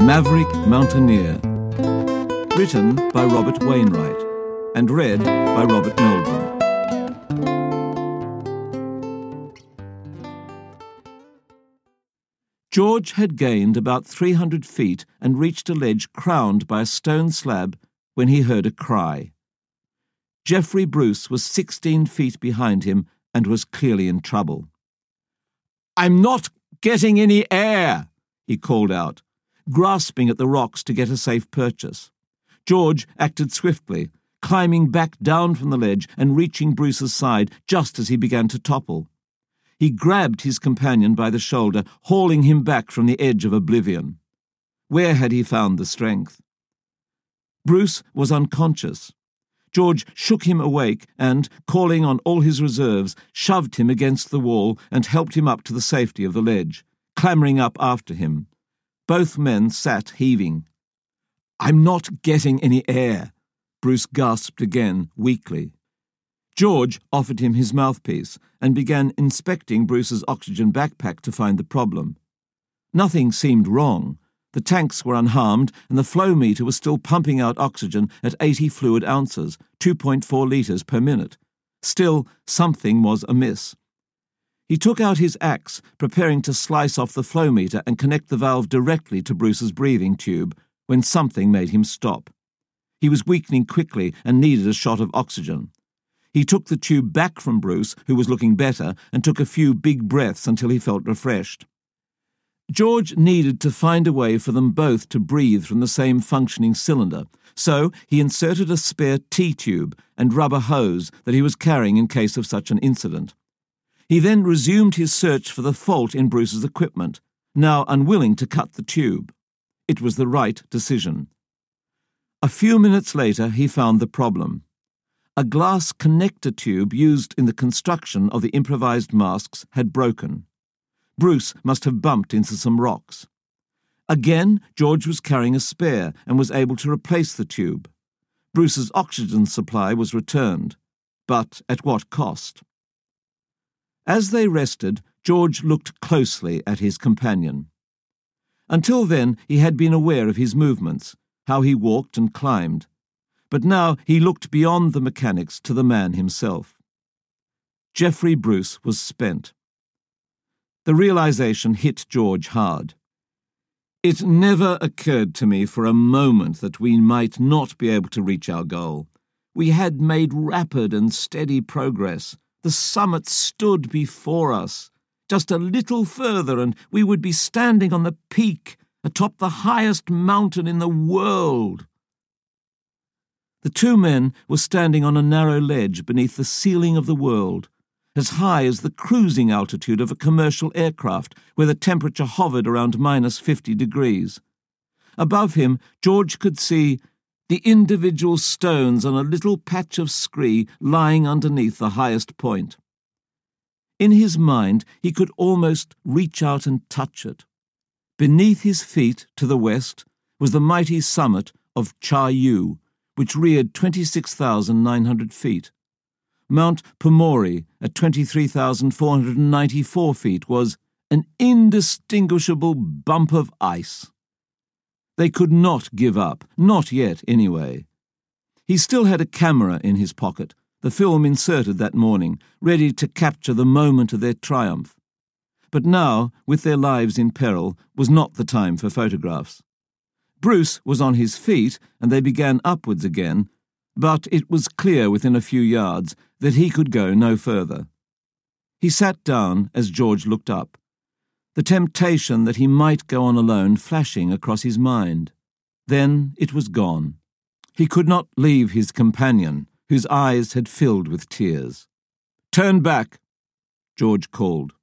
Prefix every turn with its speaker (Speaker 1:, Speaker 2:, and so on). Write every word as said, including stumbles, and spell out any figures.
Speaker 1: Maverick Mountaineer. Written by Robert Wainwright and read by Robert Meldrum. George had gained about three hundred feet and reached a ledge crowned by a stone slab when he heard a cry. Geoffrey Bruce was sixteen feet behind him and was clearly in trouble. "I'm not getting any air," he called out, grasping at the rocks to get a safe purchase. George acted swiftly, climbing back down from the ledge and reaching Bruce's side just as he began to topple. He grabbed his companion by the shoulder, hauling him back from the edge of oblivion. Where had he found the strength? Bruce was unconscious. George shook him awake and, calling on all his reserves, shoved him against the wall and helped him up to the safety of the ledge, clambering up after him. Both men sat heaving. "I'm not getting any air," Bruce gasped again, weakly. George offered him his mouthpiece and began inspecting Bruce's oxygen backpack to find the problem. Nothing seemed wrong. The tanks were unharmed, and the flow meter was still pumping out oxygen at eighty fluid ounces, two point four litres per minute. Still, something was amiss. He took out his axe, preparing to slice off the flow meter and connect the valve directly to Bruce's breathing tube, when something made him stop. He was weakening quickly and needed a shot of oxygen. He took the tube back from Bruce, who was looking better, and took a few big breaths until he felt refreshed. George needed to find a way for them both to breathe from the same functioning cylinder, so he inserted a spare T-tube and rubber hose that he was carrying in case of such an incident. He then resumed his search for the fault in Bruce's equipment, now unwilling to cut the tube. It was the right decision. A few minutes later he found the problem. A glass connector tube used in the construction of the improvised masks had broken. Bruce must have bumped into some rocks. Again, George was carrying a spare and was able to replace the tube. Bruce's oxygen supply was returned, but at what cost? As they rested, George looked closely at his companion. Until then, he had been aware of his movements, how he walked and climbed, but now he looked beyond the mechanics to the man himself. Geoffrey Bruce was spent. The realization hit George hard. It never occurred to me for a moment that we might not be able to reach our goal. We had made rapid and steady progress. The summit stood before us. Just a little further and we would be standing on the peak, atop the highest mountain in the world. The two men were standing on a narrow ledge beneath the ceiling of the world, as high as the cruising altitude of a commercial aircraft, where the temperature hovered around minus fifty degrees. Above him, George could see the individual stones on a little patch of scree lying underneath the highest point. In his mind, he could almost reach out and touch it. Beneath his feet, to the west, was the mighty summit of Cha Yu, which reared twenty-six thousand nine hundred feet. Mount Pumori, at twenty-three thousand four hundred ninety-four feet, was an indistinguishable bump of ice. They could not give up, not yet anyway. He still had a camera in his pocket, the film inserted that morning, ready to capture the moment of their triumph. But now, with their lives in peril, was not the time for photographs. Bruce was on his feet, and they began upwards again, but it was clear within a few yards that he could go no further. He sat down as George looked up, the temptation that he might go on alone flashing across his mind. Then it was gone. He could not leave his companion, whose eyes had filled with tears. "Turn back," George called.